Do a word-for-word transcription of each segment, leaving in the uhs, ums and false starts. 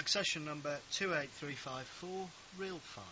Accession number two eight three five four, reel five.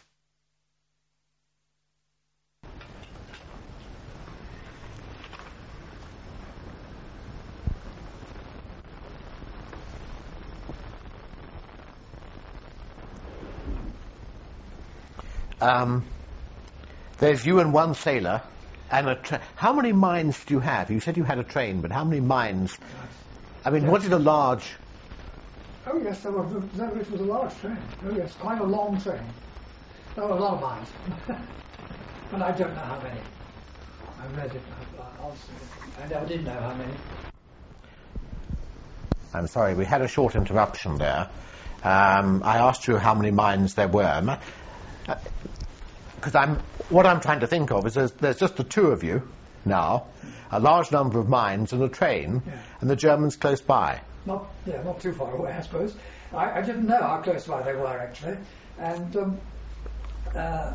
Um, there's you and one sailor, and a tra- how many mines do you have? You said you had a train, but how many mines? I mean, Yes. was it a large? Oh yes, there were, there, it was a large train. Oh yes, quite a long train. There were a lot of mines, but I don't know how many. I read it. I, I, I never did know how many. I'm sorry, we had a short interruption there. Um, I asked you how many mines there were. Because I'm, what I'm trying to think of is there's, there's just the two of you now, a large number of mines and a train, Yeah. and the Germans close by. Not, yeah, not too far away, I suppose. I, I didn't know how close by they were actually, and um, uh,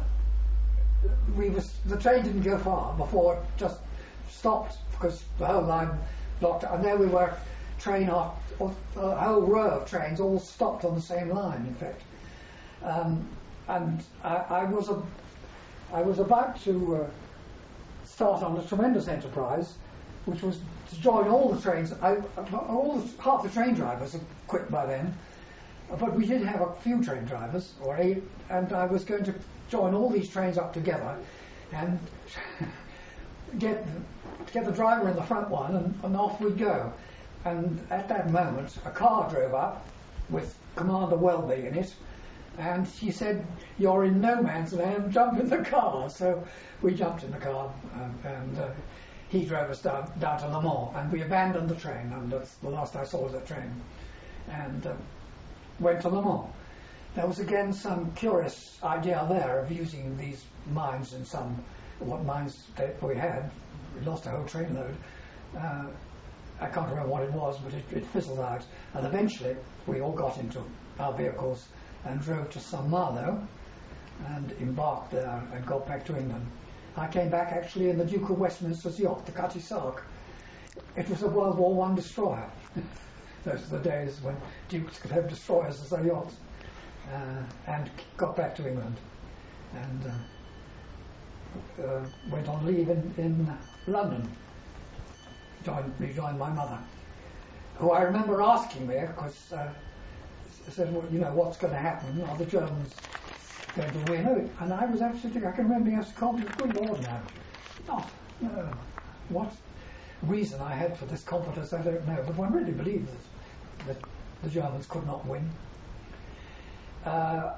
we was the train didn't go far before it just stopped because the whole line blocked. And there we were, train off, a whole row of trains all stopped on the same line. In fact, um, and I, I was a, I was about to uh, start on a tremendous enterprise, which was to join all the trains. I, all the, half the train drivers had quit by then, but we did have a few train drivers, or eight, and I was going to join all these trains up together and get get the driver in the front one, and, and off we'd go. And at that moment, a car drove up with Commander Welby in it, and he said, "You're in no man's land, jump in the car." So we jumped in the car, um, and uh, he drove us down, down to Le Mans, and we abandoned the train, and that's the last I saw of the train, and uh, went to Le Mans. There was again some curious idea there of using these mines in some, what mines that we had. We lost a whole trainload. Uh, I can't remember what it was, but it, it fizzled out, and eventually we all got into our vehicles and drove to Saint Malo and embarked there and got back to England. I came back actually in the Duke of Westminster's yacht, the Cutty Sark. It was a World War One destroyer. Those are the days when dukes could have destroyers as their yachts. Uh, and got back to England and uh, uh, went on leave in, in London. Joined, rejoined my mother, who I remember asking me, because uh, said, well, you know, what's going to happen? Are the Germans going to win? And I was actually, I can remember being asked to call me, good Lord, no. Not, no. What reason I had for this confidence, I don't know, but one really believed that, that the Germans could not win. Uh,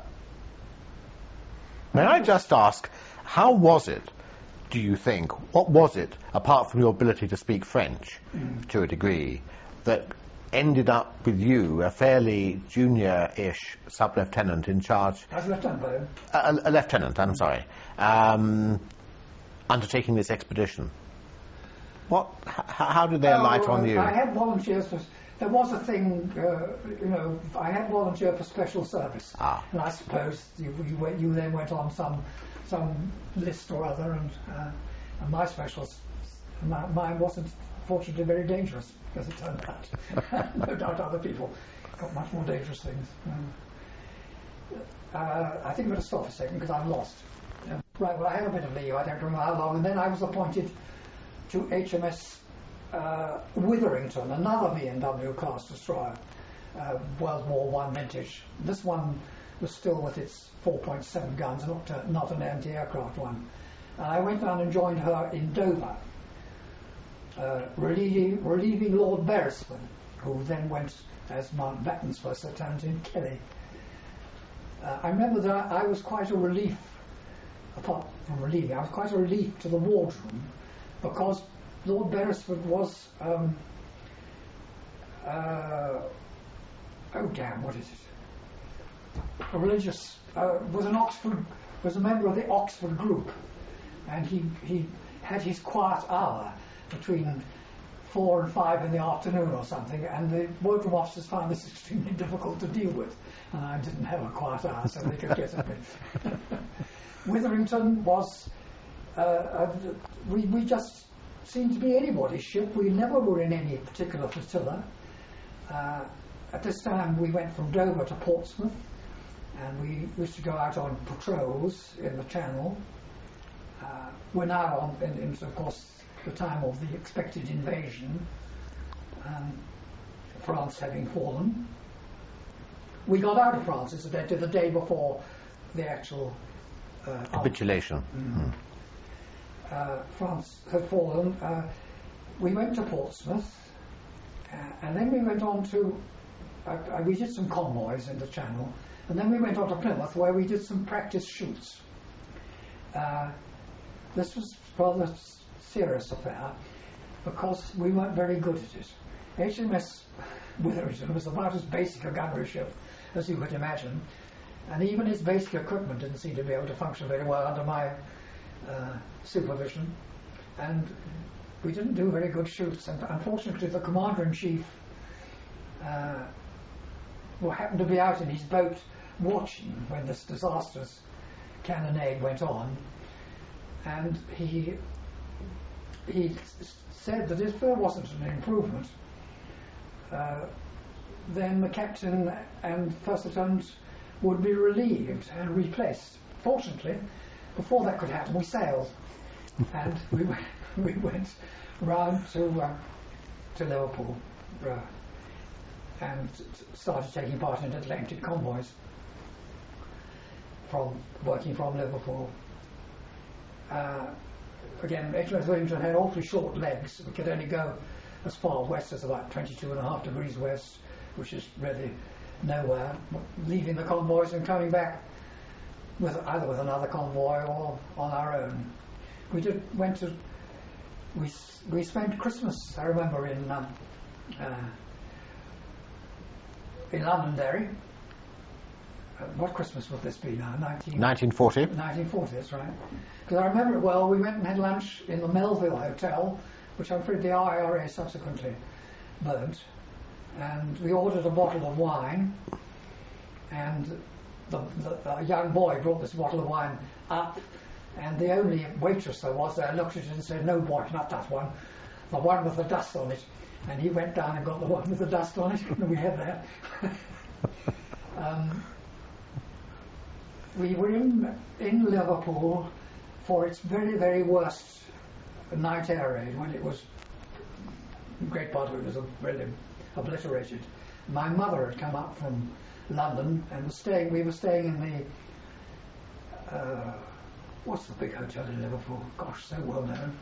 May I just ask, how was it, do you think, what was it, apart from your ability to speak French mm. to a degree, that ended up with you, a fairly junior-ish sub-lieutenant in charge... As lieutenant, though. A, a lieutenant, I'm sorry, um, undertaking this expedition? What, h- how did they alight oh, on you? I had volunteers for... There was a thing, uh, you know, I had volunteer for special service. Ah. And I suppose you, you, went, you then went on some some list or other, and, uh, and my special... My, mine wasn't, fortunately, very dangerous, as it turned out. No doubt other people got much more dangerous things. Um, uh, I think I'm going to stop a second, because I've lost. Uh, right, well, I had a bit of leave, I don't remember how long, and then I was appointed to H M S uh, Witherington, another B M W class destroyer, uh, World War One vintage. This one was still with its four point seven guns, not, uh, not an anti-aircraft one. And I went down and joined her in Dover, uh, relieving, relieving Lord Beresford, who then went as Mountbatten's first lieutenant in Kelly. Uh, I remember that I was quite a relief, apart from relieving, I was quite a relief to the wardroom, because Lord Beresford was, um, uh, oh damn, what is it? A religious, uh, was an Oxford, was a member of the Oxford group, and he he had his quiet hour between four and five in the afternoon or something, and the wardroom officers found this extremely difficult to deal with, and I didn't have a quiet hour, so they could get at me. Witherington was, uh, uh, we we just seemed to be anybody's ship. We never were in any particular flotilla. Uh, at this time we went from Dover to Portsmouth, and we used to go out on patrols in the Channel. Uh, we're now on, in, in, of course, the time of the expected invasion, um, France having fallen. We got out of France, incidentally, the day before the actual uh, capitulation. Mm. Mm. Uh, France had fallen. Uh, we went to Portsmouth, uh, and then we went on to. Uh, uh, we did some convoys in the Channel, and then we went on to Plymouth, where we did some practice shoots. Uh, this was rather a serious affair because we weren't very good at it. H M S Witherington was about as basic a gunnery ship as you could imagine, and even its basic equipment didn't seem to be able to function very well under my uh, supervision, and we didn't do very good shoots. And unfortunately, the commander-in-chief uh, well, happened to be out in his boat watching when this disastrous cannonade went on, and he he said that if there wasn't an improvement, uh, then the captain and first lieutenant would be relieved and replaced. Fortunately, before that could happen, we sailed, and we went, we went round to uh, to Liverpool uh, and started taking part in Atlantic convoys from working from Liverpool. Uh, again, H M S Witherington had awfully short legs. We could only go as far west as about twenty-two and a half degrees west, which is really nowhere, leaving the convoys and coming back with either with another convoy or on our own. We did went to we we spent Christmas, I remember, in um, uh, in Londonderry. Uh, what Christmas would this be now? nineteen forty. nineteen forty, that's right. Because I remember it well. We went and had lunch in the Melville Hotel, which I'm afraid the I R A subsequently burnt, and we ordered a bottle of wine, and the, the a young boy brought this bottle of wine up, and the only waitress there was there looked at it and said, "No, boy, not that one, the one with the dust on it." And he went down and got the one with the dust on it, and we had that. um, we were in in Liverpool for its very, very worst night air raid, when it was, a great part of it was really obliterated. My mother had come up from London and was staying, we were staying in the, uh, what's the big hotel in Liverpool? Gosh, so well known.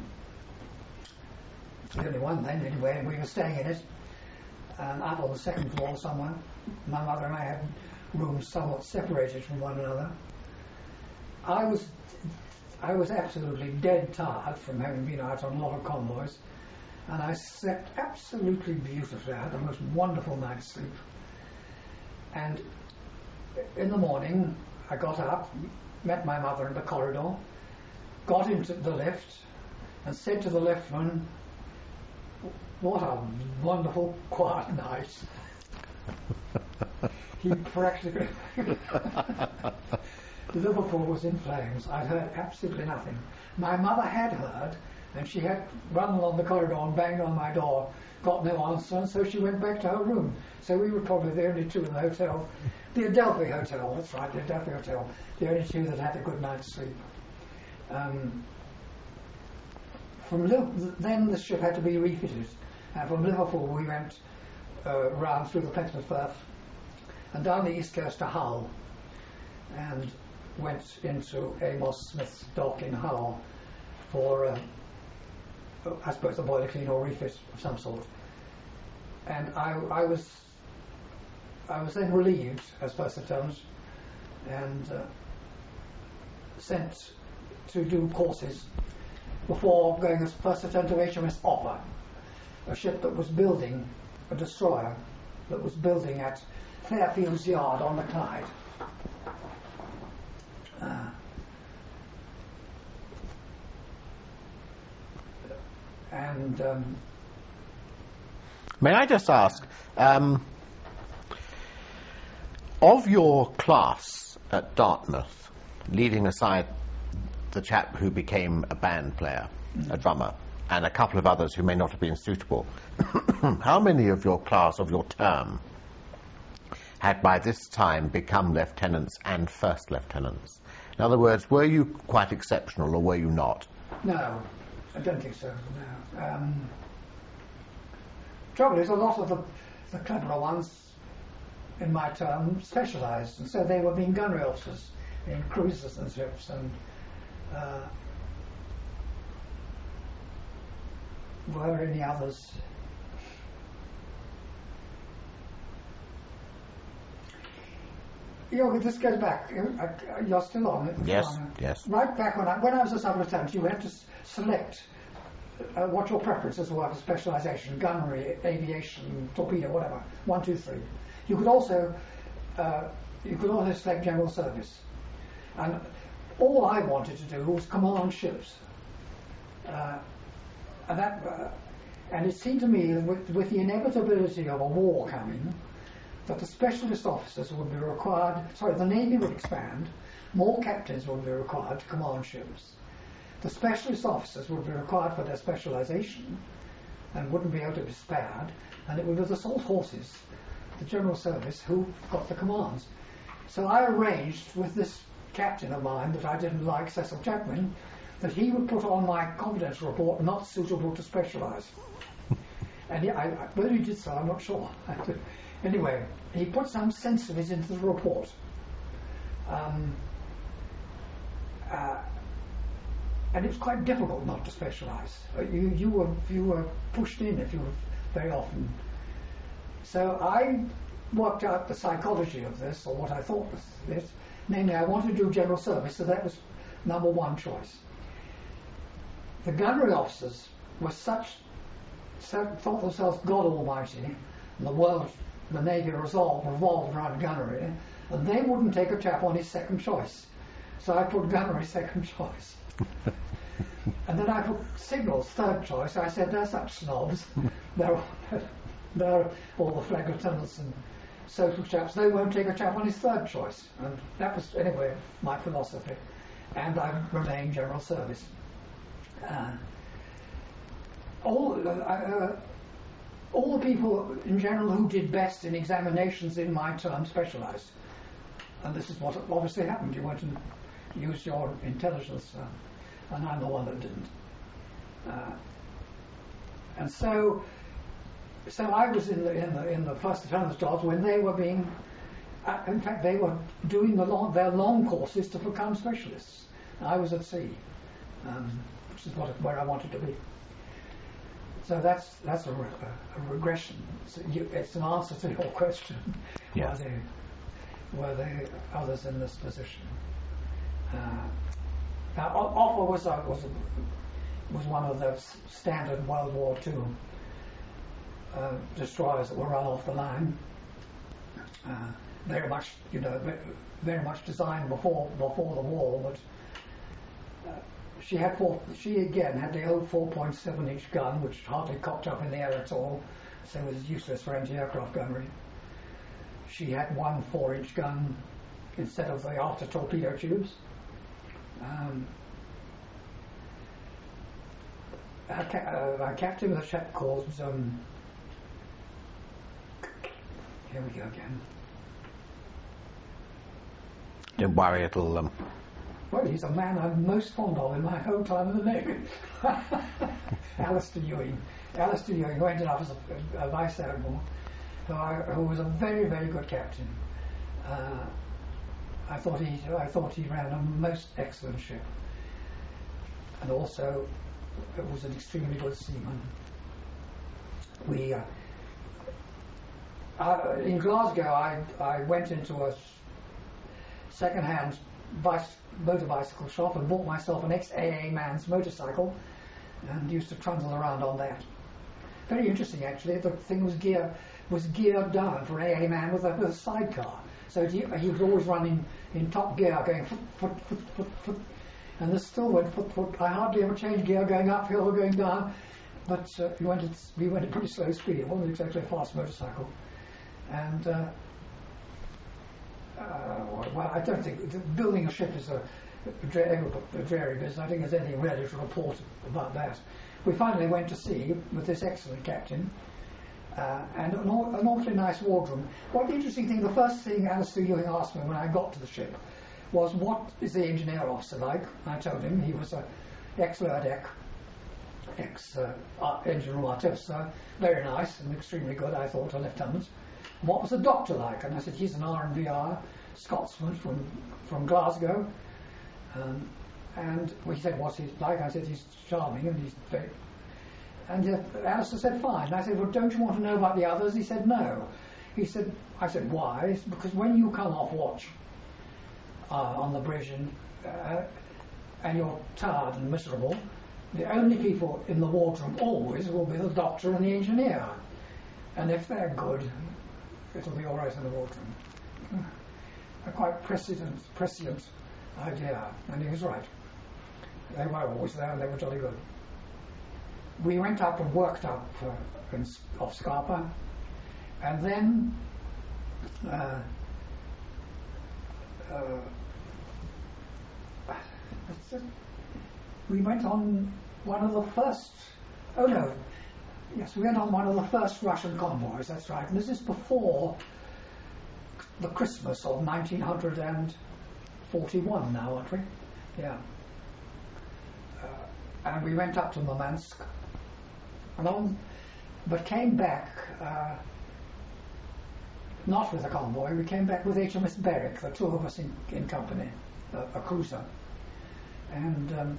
It's the only one then, anyway, and we were staying in it, um, up on the second floor somewhere. My mother and I had rooms somewhat separated from one another. I was I was absolutely dead tired from having been out on a lot of convoys, and I slept absolutely beautifully. I had the most wonderful night's sleep. And in the morning, I got up, met my mother in the corridor, got into the lift, and said to the liftman, "What a wonderful, quiet night." He practically... Liverpool was in flames. I'd heard absolutely nothing. My mother had heard, and she had run along the corridor and banged on my door, got no answer, and so she went back to her room. So we were probably the only two in the hotel. The Adelphi Hotel, that's right, the Adelphi Hotel. The only two that had a good night's sleep. Um, from Liv- then the ship had to be refitted. And from Liverpool we went uh, round through the Petworth Firth and down the east coast to Hull, and went into Amos Smith's dock in Hull for, uh, I suppose, a boiler clean or refit of some sort. And I, I was, I was then relieved as first lieutenant and uh, sent to do courses before going as first lieutenant of H M S Opera, a ship that was building, a destroyer that was building at Fairfield's Yard on the Clyde. Uh, and um, may I just ask, um, of your class at Dartmouth, leaving aside the chap who became a band player, mm-hmm. a drummer, and a couple of others who may not have been suitable, how many of your class, of your term, had by this time become lieutenants and first lieutenants. In other words, were you quite exceptional or were you not? No, I don't think so, no. Um, trouble is, a lot of the, the cleverer ones in my term specialised, and so they were being gunnery officers in cruisers and ships, and uh, were any others? You know, this goes back. You're still on it. Yes, on. yes. Right back when I, when I was a sub-lieutenant, you had to s- select uh, what your preferences were for specialisation: gunnery, aviation, torpedo, whatever. One, two, three. You could also uh, you could also select general service, and all I wanted to do was command ships. Uh, and that, uh, and it seemed to me that with, with the inevitability of a war coming, that the specialist officers would be required, sorry, the Navy would expand, more captains would be required to command ships. The specialist officers would be required for their specialisation and wouldn't be able to be spared, and it would be the salt horses, the general service, who got the commands. So I arranged with this captain of mine that I didn't like, Cecil Chapman, that he would put on my confidential report not suitable to specialise. And he, I, whether he did so, I'm not sure. Anyway, he put some sense of it into the report. Um, uh, and it was quite difficult not to specialise. Uh, you, you, were, you were pushed in if you were very often. So I worked out the psychology of this, or what I thought was this. Namely, I wanted to do general service, so that was number one choice. The gunnery officers were such, so, thought themselves God Almighty, and the world, the Navy resolved, revolved around gunnery, and they wouldn't take a chap on his second choice. So I put gunnery second choice. And then I put signals third choice. I said, they're such snobs. they're, they're all the flag lieutenants and social chaps. They won't take a chap on his third choice. And that was, anyway, my philosophy. And I remained general service. Uh, all, uh, uh, all the people in general who did best in examinations in my term specialised. And this is what obviously happened. You went and used your intelligence, uh, and I'm the one that didn't. Uh, and so, so I was in the in the in the first lieutenant's jobs when they were being, uh, in fact, they were doing the long, their long courses to become specialists. I was at sea, um, which is what where I wanted to be. So that's that's a, re- a regression. So you, it's an answer to your question. Yeah. Were there, were there others in this position? Uh, now, Offa was a, was a, was one of the standard World War Two uh, destroyers that were run off the line. Uh, very much, you know, very much designed before before the war, but. Uh, She had four, she again had the old four point seven inch gun, which hardly cocked up in the air at all, so it was useless for anti-aircraft gunnery. She had one four inch gun instead of the after torpedo tubes. Um, our, ca- uh, our captain was a chap called, um, here we go again. Don't worry, it'll... Um... Well, he's a man I'm most fond of in my whole time in the Navy. Alistair Ewing. Alistair Ewing, who ended up as a, a vice admiral, who, I, who was a very, very good captain. Uh, I thought he, I thought he ran a most excellent ship, and also was an extremely good seaman. We, uh, I, in Glasgow, I, I went into a second-hand bicycle. motor bicycle shop and bought myself an ex-A A man's motorcycle and used to trundle around on that. Very interesting, actually. The thing was gear was geared down for an A A man with a, with a sidecar, so he, he would always run in, in top gear, going foot, foot, foot, foot, foot, and this still went foot, foot. I hardly ever changed gear, going uphill or going down, but uh, we went at we went at pretty slow speed. It wasn't exactly a fast motorcycle, and. Uh, Uh, well, I don't think building a ship is a, a dreary business. I think there's anything really to report about that. We finally went to sea with this excellent captain, uh, and an, aw- an awfully nice wardroom. What the interesting thing, the first thing Alistair Ewing asked me when I got to the ship was, what is the engineer officer like? I told him he was a ex-lower deck, ex-engine room artificer, very nice and extremely good, I thought, a lieutenant. And what was the doctor like? And I said, he's an R and V R Scotsman from, from Glasgow. Um, and well, he said, what's he like? I said, he's charming and he's very... And uh, Alistair said, fine. And I said, well, don't you want to know about the others? He said, no. He said, I said, why? It's because when you come off watch uh, on the bridge and, uh, and you're tired and miserable, the only people in the wardroom always will be the doctor and the engineer. And if they're good, it'll be all right in the wardroom. A quite prescient, prescient idea, and he was right. They were always there, and they were jolly good. We went up and worked up uh, in, off Scarpa, and then uh, uh, we went on one of the first, oh no, yes, we went on one of the first Russian convoys, that's right, and this is before the Christmas of nineteen forty-one now, aren't we? Yeah. Uh, and we went up to Murmansk, and on, but came back, uh, not with a convoy, we came back with H M S Berwick, the two of us in, in company, a, a cruiser. And um,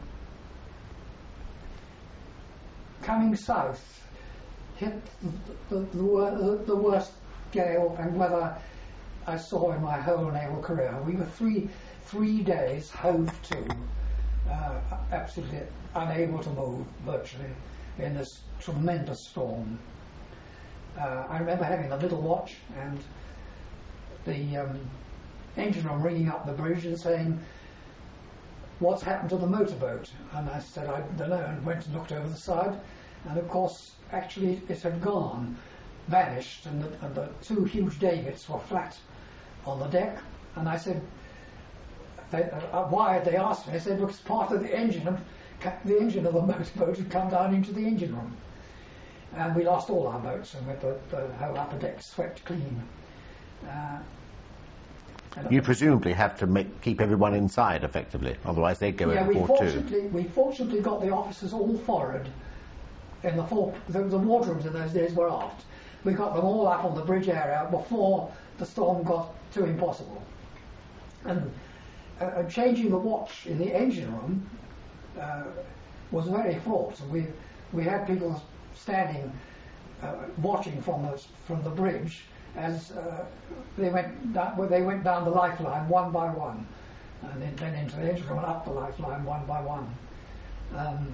coming south, hit the, the, the, the worst gale and weather I saw in my whole naval career. We were three three days hove to, uh, absolutely unable to move virtually in this tremendous storm. Uh, I remember having the middle watch and the um, engine room ringing up the bridge and saying, what's happened to the motorboat? And I said, I don't know, and went and looked over the side, and of course actually it had gone, vanished, and the, and the two huge davits were flat on the deck. And I said, they, uh, why had they asked me? I said, because part of the engine of, the engine of the motorboat had come down into the engine room. And we lost all our boats, and with the, the whole upper deck swept clean. Uh, You presumably have to make, keep everyone inside, effectively, otherwise they'd go yeah, we overboard too. fortunately, we fortunately got the officers all forward. In the, fore, the, the wardrooms in those days were aft. We got them all up on the bridge area before the storm got too impossible. And uh, changing the watch in the engine room uh, was very fraught. We we had people standing uh, watching from the from the bridge as uh, they went down, well, they went down the lifeline one by one, and then, then into the engine room and up the lifeline one by one. Um,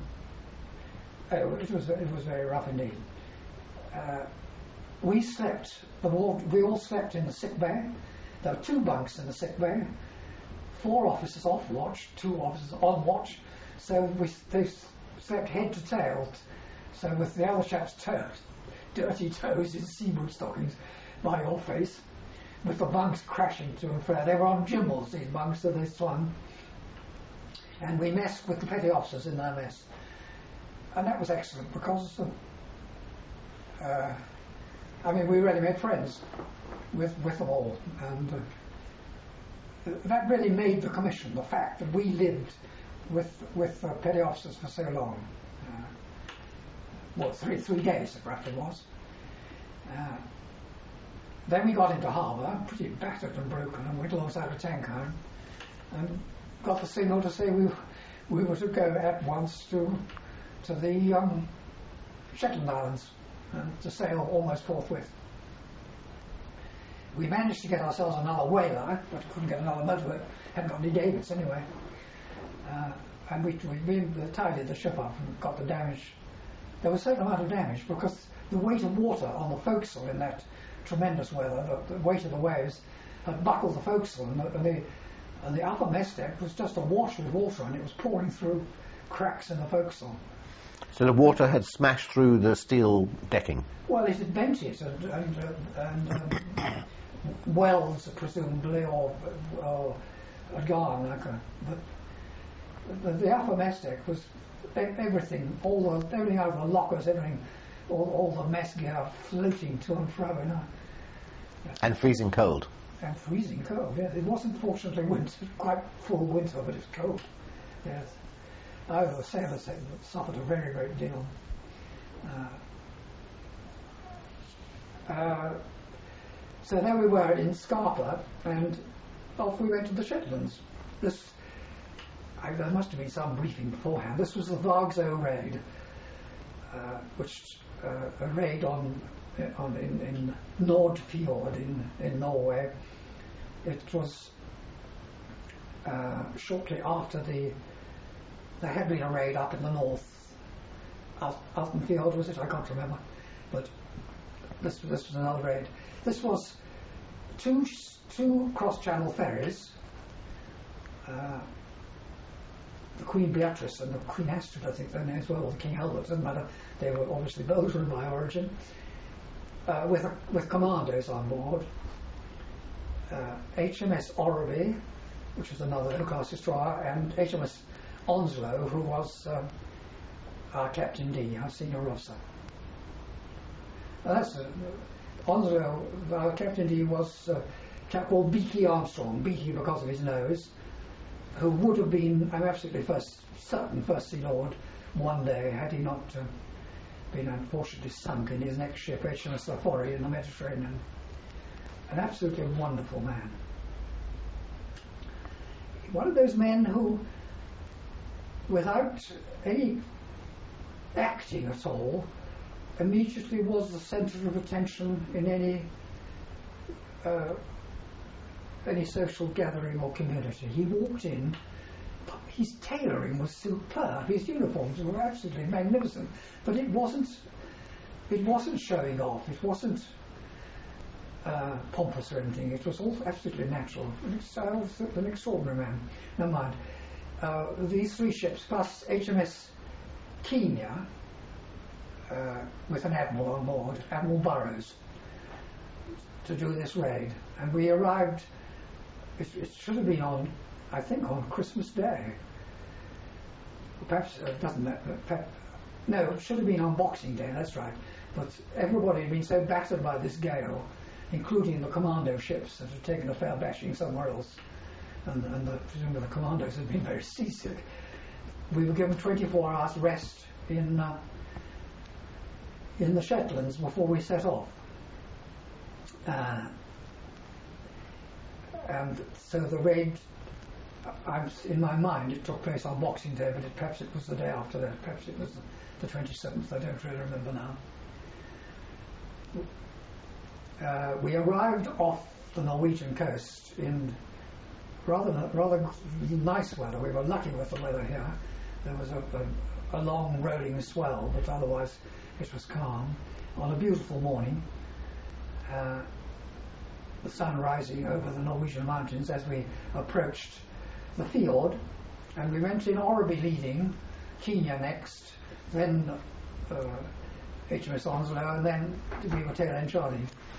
it was it was very rough indeed. Uh, we slept. The ward, we all slept in the sick bay. There were two bunks in the sick bay. Four officers off watch, two officers on watch. So we they slept head to tail. So with the other chap's toes, dirty toes in sea boot stockings, by your face, with the bunks crashing to and fro. They were on gimbals, these bunks, so they swung. And we messed with the petty officers in their mess. And that was excellent because, uh, uh, I mean, we really made friends with, with them all. And uh, that really made the commission, the fact that we lived with, with uh, petty officers for so long. Uh, well, three, three days it roughly was. Uh, Then we got into harbour, pretty battered and broken, and went alongside a tanker and got the signal to say we we were to go at once to to the um, Shetland Islands and to sail almost forthwith. We managed to get ourselves another whaler, but couldn't get another motorboat. Hadn't got any davits anyway. Uh, and we, we, we tidied the ship up and got the damage. There was a certain amount of damage because the weight of water on the forecastle in that tremendous weather, the, the weight of the waves had buckled the forecastle, and the, and the and the upper mess deck was just awash with water, and it was pouring through cracks in the forecastle. So the water had smashed through the steel decking? Well, it had bent it, and, and, uh, and um, welds, presumably, or, or had gone. Like a, the, the, the upper mess deck was everything, all the everything out of the lockers, everything all, all the mess gear floating to and fro, you know. And freezing cold. And freezing cold, yes. It wasn't fortunately winter, quite full winter, but it's cold, yes. Oh, the sailors suffered a very great deal. Uh, uh, so there we were in Scarpa, and off we went to the Shetlands. This, I, there must have been some briefing beforehand. This was the Vagsø raid, uh, which uh, a raid on, on in, in Nordfjord in, in Norway. It was uh, shortly after the. There had been a raid up in the north. Al- Altenfjord was it? I can't remember. But this this was another raid. This was two two cross-channel ferries. Uh, the Queen Beatrice and the Queen Astrid, I think their names were, or the King Albert, doesn't matter. They were obviously Belgian by origin. Uh, with a, with commandos on board. Uh, H M S Orreby, which was another low-class destroyer, and H M S Onslow, who was um, our Captain D, our senior officer. Uh, that's uh, Onslow, our Captain D was uh, a chap called Beaky Armstrong, Beaky because of his nose, who would have been, I'm absolutely first, certain First Sea Lord one day had he not uh, been unfortunately sunk in his next ship, H M S Safori, in the Mediterranean. An absolutely wonderful man. One of those men who, without any acting at all, immediately was the centre of attention in any uh, any social gathering or community. He walked in, his tailoring was superb, his uniforms were absolutely magnificent, but it wasn't it wasn't showing off, it wasn't uh, pompous or anything, it was all absolutely natural. An extraordinary man. Never mind. Uh, these three ships plus H M S Kenya uh, with an admiral on board, Admiral Burrows, to do this raid. And we arrived, it, it should have been on, I think, on Christmas Day. Perhaps, uh, doesn't that, perhaps, no, it should have been on Boxing Day, that's right. But everybody had been so battered by this gale, including the commando ships that had taken a fair bashing somewhere else, and, and the, presumably the commandos had been very seasick. We were given twenty-four hours rest in uh, in the Shetlands before we set off. Uh, and so the raid, I'm, in my mind, it took place on Boxing Day, but it, perhaps it was the day after that. Perhaps it was the, the twenty-seventh. I don't really remember now. Uh, we arrived off the Norwegian coast in rather rather nice weather. We were lucky with the weather here. There was a, a, a long rolling swell, but otherwise it was calm. On a beautiful morning, uh, the sun rising over the Norwegian mountains as we approached the fjord, and we went in Orreby leading, Kenya next, then uh, H M S Onslow, and then we were tail end Charlie.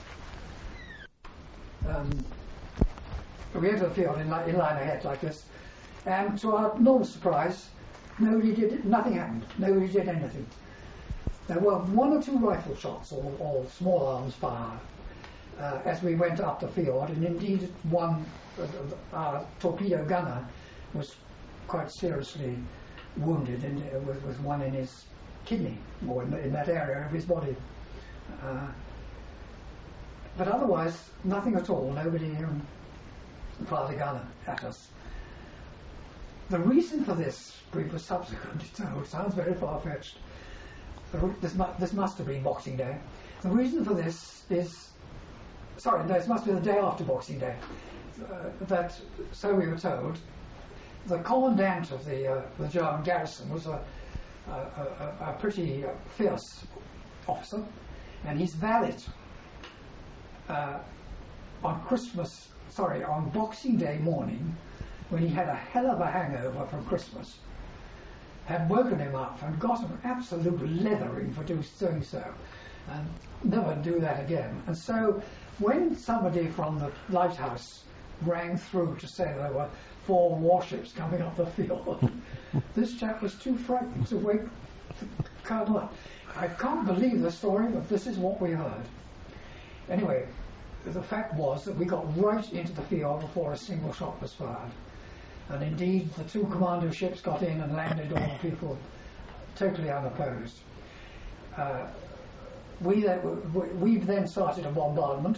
Um, we entered the field in, li- in line ahead like this, and to our enormous surprise, nobody did it, nothing happened. Nobody did anything. There were one or two rifle shots, or, or small arms fire, uh, as we went up the field, and indeed one, uh, our torpedo gunner was quite seriously wounded in, uh, with, with one in his kidney, or in, the, in that area of his body. Uh, But otherwise, nothing at all. Nobody um, fired a gun at us. The reason for this, we were subsequently told, sounds very far-fetched. This, mu- this must have been Boxing Day. The reason for this is, sorry, no, this must be the day after Boxing Day. Uh, that, so we were told, the commandant of the, uh, the German garrison was a, a, a, a pretty fierce officer, and his valet, Uh, on Christmas, sorry, on Boxing Day morning, when he had a hell of a hangover from Christmas, had woken him up and got an absolute leathering for do, doing so, and never do that again. And so, when somebody from the lighthouse rang through to say there were four warships coming up the field, this chap was too frightened to wake, Colonel, I can't believe the story, but this is what we heard. Anyway, the fact was that we got right into the field before a single shot was fired. And indeed, the two commando ships got in and landed all the people totally unopposed. Uh, we, then, we then started a bombardment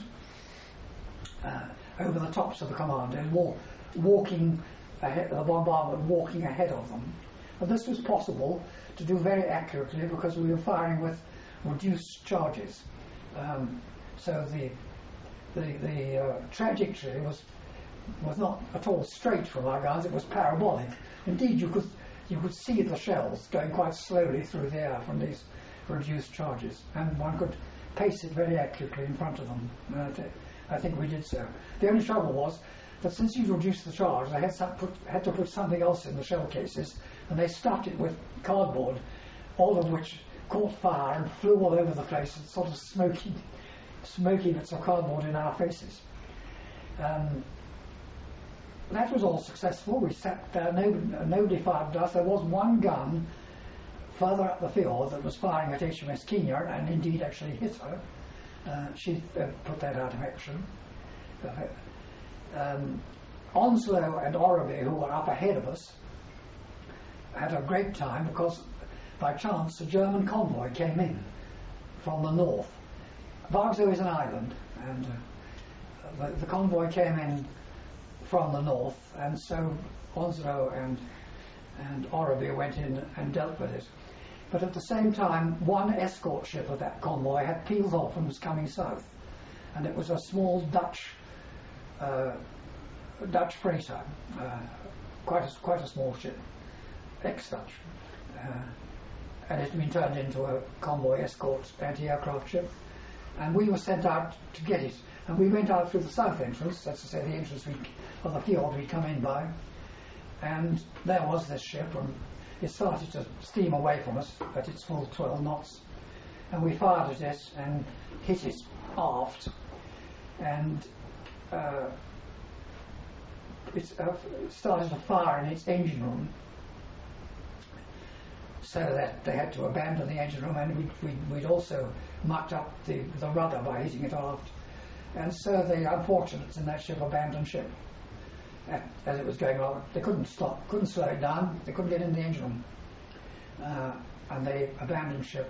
uh, over the tops of the commandos, walk, walking ahead, the bombardment walking ahead of them. And this was possible to do very accurately because we were firing with reduced charges. Um, so the the, the uh, trajectory was was not at all straight from our guns, it was parabolic. Indeed, you could you could see the shells going quite slowly through the air from these reduced charges, and one could pace it very accurately in front of them. And I, th- I think we did so. The only trouble was that since you'd reduced the charge, they had, some put, had to put something else in the shell cases, and they stuffed it with cardboard, all of which caught fire and flew all over the place, and sort of smoky, smoky bits of cardboard in our faces. Um, that was all successful. We sat there, nobody, nobody fired at us. There was one gun further up the field that was firing at H M S Kenya, and indeed actually hit her. Uh, she uh, put that out of action. Uh, um, Onslow and Oraby, who were up ahead of us, had a great time because by chance a German convoy came in from the north. Vargzo is an island, and uh, the, the convoy came in from the north, and so Onslow and and Oraby went in and dealt with it. But at the same time, one escort ship of that convoy had peeled off and was coming south, and it was a small Dutch uh, Dutch freighter, uh, quite a, quite a small ship, ex-Dutch, uh, and it had been turned into a convoy escort anti-aircraft ship, and we were sent out to get it. And we went out through the south entrance, that's to say the entrance we, of the field we'd come in by, and there was this ship, and it started to steam away from us at its full twelve knots, and we fired at it and hit it aft, and uh, it uh, started to fire in its engine room, so that they had to abandon the engine room, and we'd, we'd, we'd also mucked up the, the rudder by hitting it aft. And so the unfortunates in that ship abandoned ship at, as it was going on. They couldn't stop, couldn't slow it down, they couldn't get in the engine room. Uh, and they abandoned ship.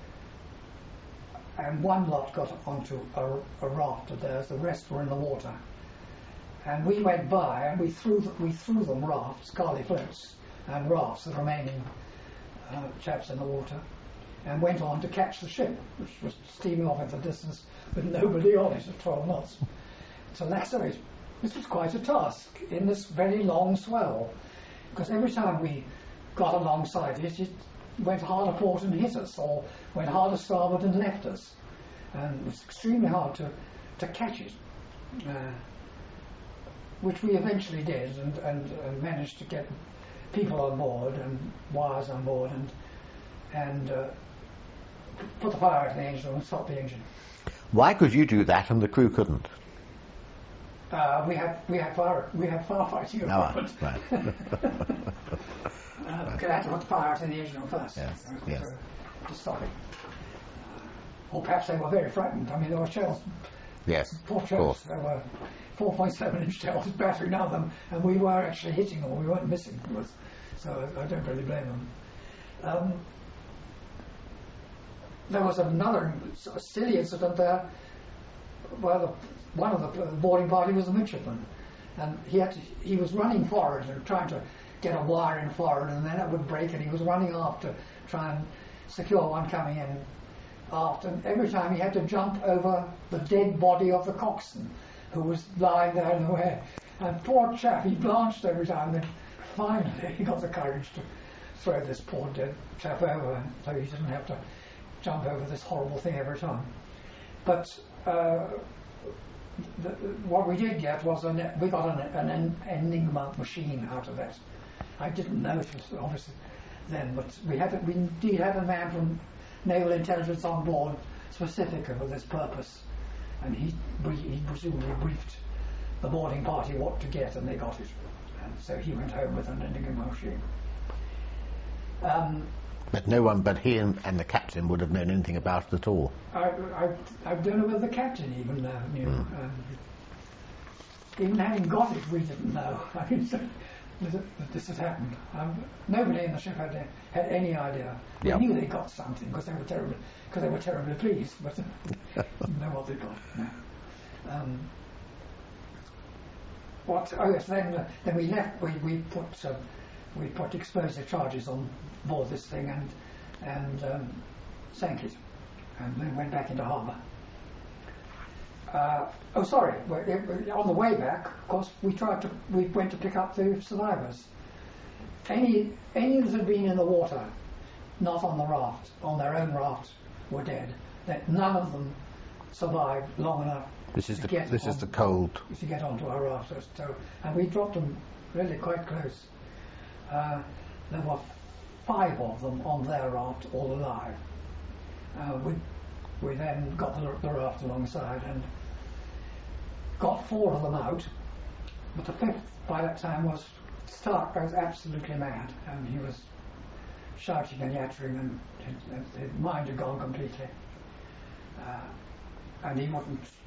And one lot got onto a, a raft of theirs, the rest were in the water. And we went by and we threw, the, we threw them rafts, Carly floats, and rafts, the remaining uh, chaps in the water, and went on to catch the ship, which was steaming off into the distance with nobody on it at twelve knots. To lasso it, this was quite a task in this very long swell, because every time we got alongside it, it went hard a port and hit us, or went hard a starboard and left us. And it was extremely hard to, to catch it, uh, which we eventually did, and, and, and managed to get people on board and wires on board, and and uh, put the fire out of the engine and stop the engine. Why could you do that and the crew couldn't? Uh, we had we had fire we had firefighting equipment. Oh, right. uh, because I had to put the fire out in the engine first. Yes, uh, yes. To, to stop it. Or perhaps they were very frightened. I mean, there were shells. Yes, Poor of shells. course. There were four point seven inch shells battering down them, and we were actually hitting them. We weren't missing them. So I, I don't really blame them. Um, there was another sort of silly incident there where the, one of the boarding party was a midshipman, and he had to, he was running forward and trying to get a wire in forward, and then it would break, and he was running aft to try and secure one coming in aft, and every time he had to jump over the dead body of the coxswain who was lying there in the way, and poor chap, he blanched every time, and finally he got the courage to throw this poor dead chap over so he didn't have to jump over this horrible thing every time. But uh, the, what we did get was an, we got an, an Enigma machine out of that. I didn't know it was obviously then, but we had we indeed had a man from Naval Intelligence on board specifically for this purpose, and he he presumably briefed the boarding party what to get, and they got it, and so he went home with an Enigma machine. Um, But no one but he and, and the captain would have known anything about it at all. I, I, I don't know whether the captain even uh, knew. Mm. Um, even having got it, we didn't know. I mean, so, that this had happened. Um, nobody in the ship had had any idea. They Yep. knew they got something because they were terribly because they were terribly pleased, but didn't know what they got. No. Um, what? Oh yes. Then uh, then we left. We we put um, we put explosive charges on board this thing and and um, sank it, and then went back into harbour. Uh, oh, sorry. Well, it, it, on the way back, of course, we tried to. We went to pick up the survivors. Any any that had been in the water, not on the raft, on their own raft, were dead. That none of them survived long enough. This is to the get this on, is the cold. to get onto our raft. So, and we dropped them really quite close. Uh, there were five of them on their raft, all alive. Uh, we we then got the, the raft alongside and got four of them out, but the fifth by that time was stark, was absolutely mad, and he was shouting and yattering, and his, his mind had gone completely. Uh, and he wouldn't